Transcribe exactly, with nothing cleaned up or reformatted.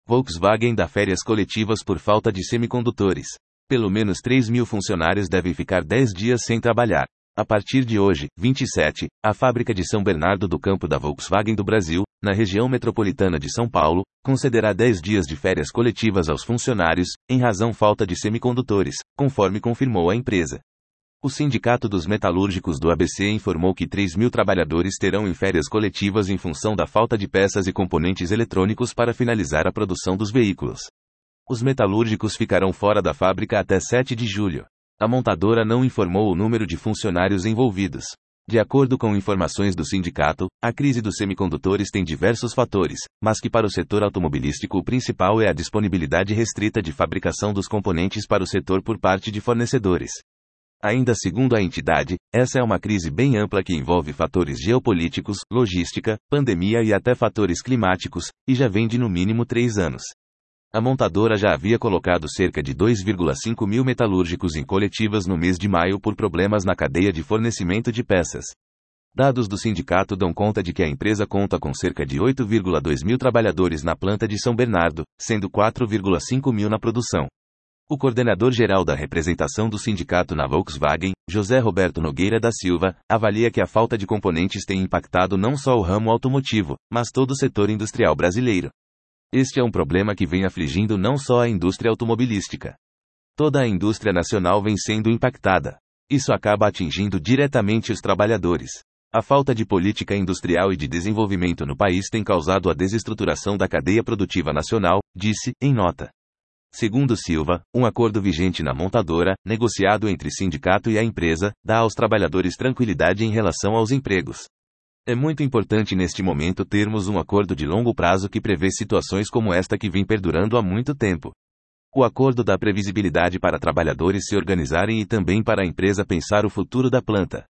Volkswagen dá férias coletivas por falta de semicondutores. Pelo menos três mil funcionários devem ficar dez dias sem trabalhar. A partir de hoje, vinte e sete, a fábrica de São Bernardo do Campo da Volkswagen do Brasil, na região metropolitana de São Paulo, concederá dez dias de férias coletivas aos funcionários, em razão falta de semicondutores, conforme confirmou a empresa. O Sindicato dos Metalúrgicos do A B C informou que três mil trabalhadores terão em férias coletivas em função da falta de peças e componentes eletrônicos para finalizar a produção dos veículos. Os metalúrgicos ficarão fora da fábrica até sete de julho. A montadora não informou o número de funcionários envolvidos. De acordo com informações do sindicato, a crise dos semicondutores tem diversos fatores, mas que para o setor automobilístico o principal é a disponibilidade restrita de fabricação dos componentes para o setor por parte de fornecedores. Ainda segundo a entidade, essa é uma crise bem ampla que envolve fatores geopolíticos, logística, pandemia e até fatores climáticos, e já vem de no mínimo três anos. A montadora já havia colocado cerca de dois vírgula cinco mil metalúrgicos em coletivas no mês de maio por problemas na cadeia de fornecimento de peças. Dados do sindicato dão conta de que a empresa conta com cerca de oito vírgula dois mil trabalhadores na planta de São Bernardo, sendo quatro vírgula cinco mil na produção. O coordenador-geral da representação do sindicato na Volkswagen, José Roberto Nogueira da Silva, avalia que a falta de componentes tem impactado não só o ramo automotivo, mas todo o setor industrial brasileiro. Este é um problema que vem afligindo não só a indústria automobilística. Toda a indústria nacional vem sendo impactada. Isso acaba atingindo diretamente os trabalhadores. A falta de política industrial e de desenvolvimento no país tem causado a desestruturação da cadeia produtiva nacional, disse, em nota. Segundo Silva, um acordo vigente na montadora, negociado entre sindicato e a empresa, dá aos trabalhadores tranquilidade em relação aos empregos. É muito importante neste momento termos um acordo de longo prazo que prevê situações como esta que vem perdurando há muito tempo. O acordo dá previsibilidade para trabalhadores se organizarem e também para a empresa pensar o futuro da planta.